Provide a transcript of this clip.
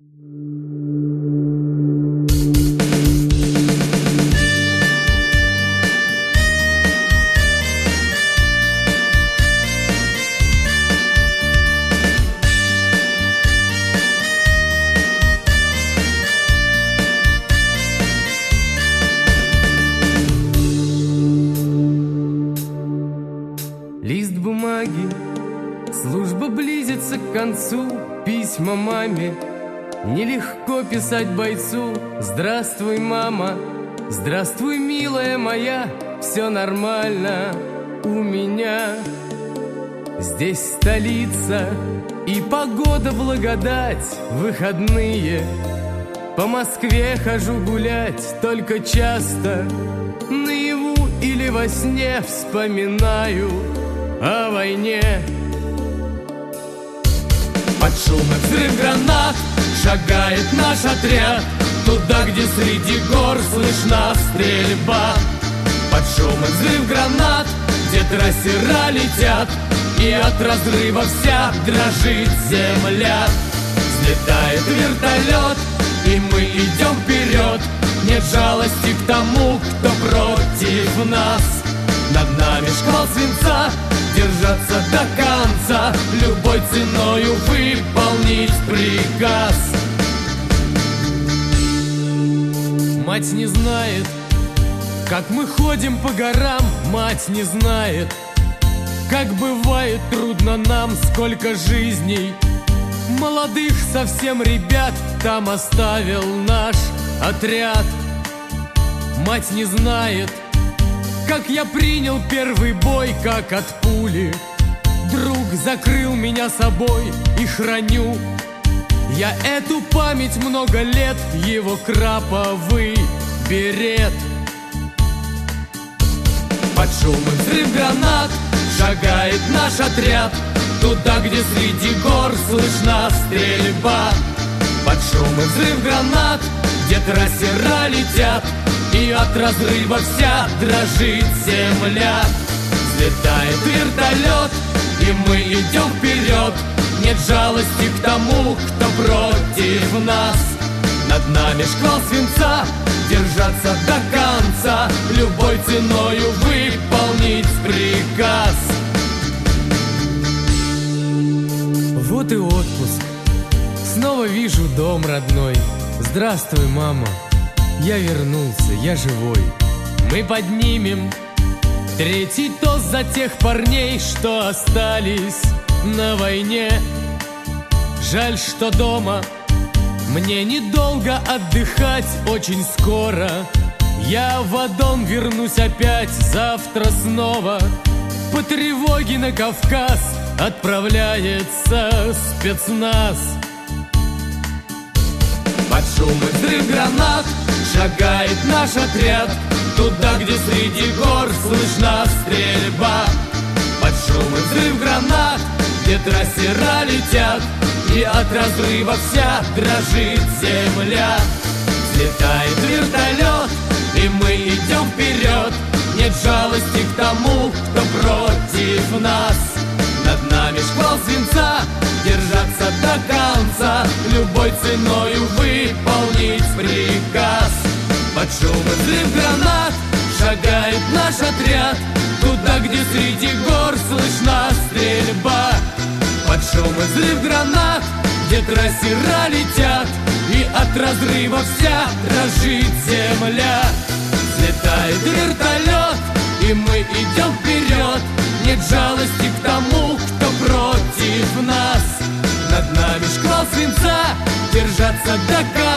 Лист бумаги, служба близится к концу. Письма маме, нелегко писать бойцу. Здравствуй, мама, здравствуй, милая моя. Все нормально у меня. Здесь столица и погода благодать. Выходные по Москве хожу гулять. Только часто наяву или во сне вспоминаю о войне. Под шум и взрыв гранат шагает наш отряд туда, где среди гор слышна стрельба. Под шум и взрыв гранат, где трассера летят, и от разрыва вся дрожит земля. Взлетает вертолет, и мы идем вперед. Нет жалости к тому, кто против нас. Над нами шквал свинца, держаться до конца, любой ценою выполнить приказ. Мать не знает, как мы ходим по горам. Мать не знает, как бывает трудно нам. Сколько жизней молодых совсем ребят там оставил наш отряд. Мать не знает, как я принял первый бой, как от пули друг закрыл меня собой, и храню я эту память много лет, его краповый берет. Под шум и взрыв гранат шагает наш отряд туда, где среди гор слышна стрельба. Под шум и взрыв гранат, где трассера летят, и от разрыва вся дрожит земля. Взлетает вертолет, и мы идем вперед. Нет жалости к тому, кто против нас. Над нами шквал свинца, держаться до конца, любой ценою выполнить приказ. Вот и отпуск, снова вижу дом родной. Здравствуй, мама, я вернулся, я живой. Мы поднимем третий тост за тех парней, что остались на войне. Жаль, что дома мне недолго отдыхать. Очень скоро я в Адон вернусь опять. Завтра снова по тревоге на Кавказ отправляется спецназ. Под шум и взрыв гранат шагает наш отряд туда, где среди гор слышна стрельба. Под шум и взрыв гранат, где трассера летят, и от разрыва вся дрожит земля. Взлетает вертолет, и мы идем вперед. Нет жалости к тому, кто против нас. Над нами шквал свинца, держаться до конца, любой ценою выполнить приказ. Под шум и взрыв гранат шагает наш отряд туда, где среди гор слышна стрельба. Под шум и взрыв гранат, где трассера летят, и от разрыва вся дрожит земля. Взлетает вертолет, и мы идем вперед. Нет жалости к тому, кто против нас. Над нами шквал свинца, держаться до конца,